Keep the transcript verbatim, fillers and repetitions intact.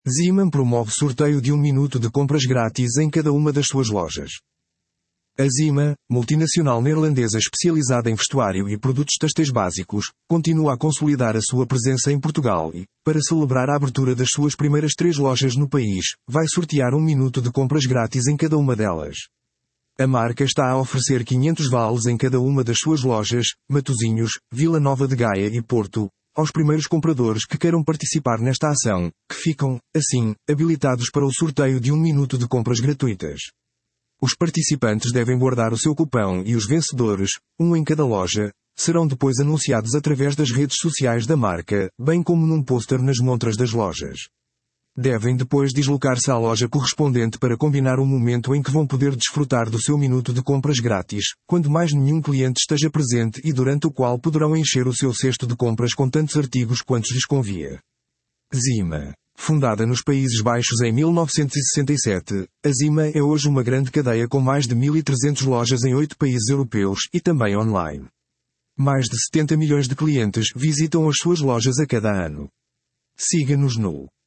Zeeman promove sorteio de um minuto de compras grátis em cada uma das suas lojas. A Zeeman, multinacional neerlandesa especializada em vestuário e produtos têxteis básicos, continua a consolidar a sua presença em Portugal e, para celebrar a abertura das suas primeiras três lojas no país, vai sortear um minuto de compras grátis em cada uma delas. A marca está a oferecer quinhentos vales em cada uma das suas lojas, Matosinhos, Vila Nova de Gaia e Porto, aos primeiros compradores que queiram participar nesta ação, que ficam, assim, habilitados para o sorteio de um minuto de compras gratuitas. Os participantes devem guardar o seu cupão e os vencedores, um em cada loja, serão depois anunciados através das redes sociais da marca, bem como num pôster nas montras das lojas. Devem depois deslocar-se à loja correspondente para combinar o momento em que vão poder desfrutar do seu minuto de compras grátis, quando mais nenhum cliente esteja presente e durante o qual poderão encher o seu cesto de compras com tantos artigos quantos lhes convia. Zeeman. Fundada nos Países Baixos em mil novecentos e sessenta e sete, a Zeeman é hoje uma grande cadeia com mais de mil e trezentas lojas em oito países europeus e também online. Mais de setenta milhões de clientes visitam as suas lojas a cada ano. Siga-nos no